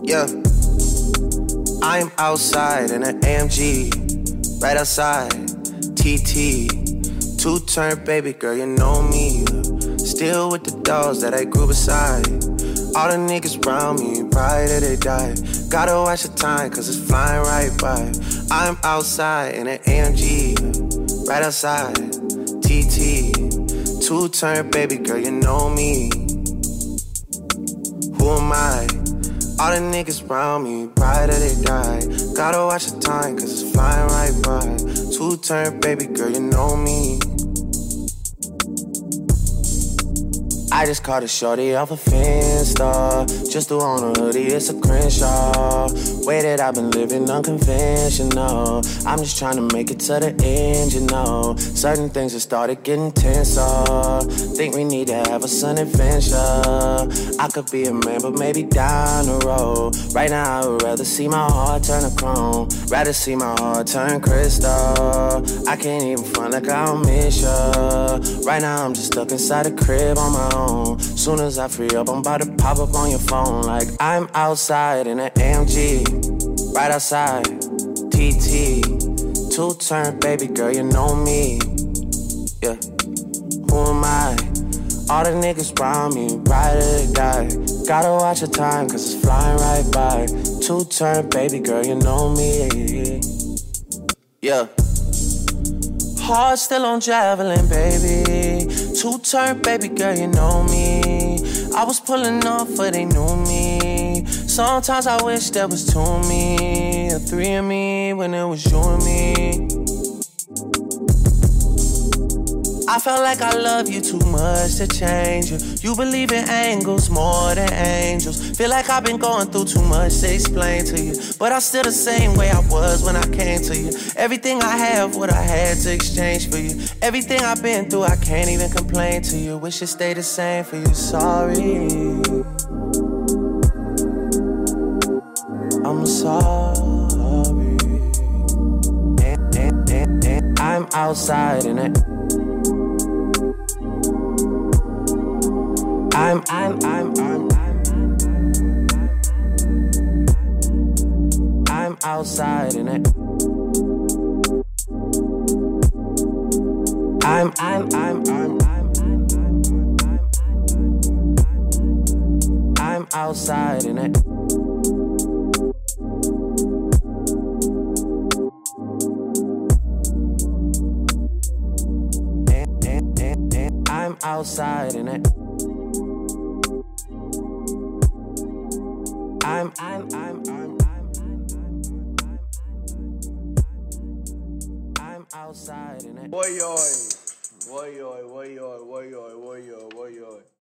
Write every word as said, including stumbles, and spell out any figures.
Yeah, I'm outside in an A M G, right outside, T T. Two-turn baby girl, you know me. Still with the dogs that I grew beside. All the niggas around me, right till they die. Gotta watch the time, cause it's flying right by. I'm outside in an A M G, right outside, T T. Two-turn baby girl, you know me. Who am I? All the niggas around me, right till they die. Gotta watch the time, cause it's flying right by. Two-turn baby girl, you know me. I just caught a shorty off a Finsta. Just threw on a hoodie, it's a Crenshaw. Way that I've been living unconventional. I'm just trying to make it to the end, you know. Certain things have started getting tenser. Think we need to have a sun adventure. I could be a man, but maybe down the road. Right now I would rather see my heart turn to chrome. Rather see my heart turn crystal. I can't even front like I don't miss ya. Right now I'm just stuck inside the crib on my own. Soon as I free up, I'm about to pop up on your phone. Like I'm outside in an A M G, right outside, T T. Two-turn baby girl, you know me. Yeah, who am I? All the niggas around me, right till they die. Gotta watch the time, cause it's flying right by. Two-turn baby girl, you know me. Yeah. Heart still on javelin, baby. Two-turn baby girl, you know me. I was pulling off, but they knew me. Sometimes I wish there was two of me, or three of me, when it was you and me. I felt like I love you too much to change you. You believe in angles more than angels. Feel like I've been going through too much to explain to you, but I'm still the same way I was when I came to you. Everything I have, what I had to exchange for you. Everything I've been through, I can't even complain to you. Wish it stayed the same for you, sorry. I'm sorry. And, and, and, and I'm outside in it. I'm, I'm, I'm, I'm, I'm outside in it. I'm, I'm, I'm, I'm, I'm outside in it. And, and, and, and I'm outside in it. I'm, I'm, I'm, I'm, I'm, I'm outside in it. Boy, boy, boy, boy, boy, boy, boy, boy, boy, boy.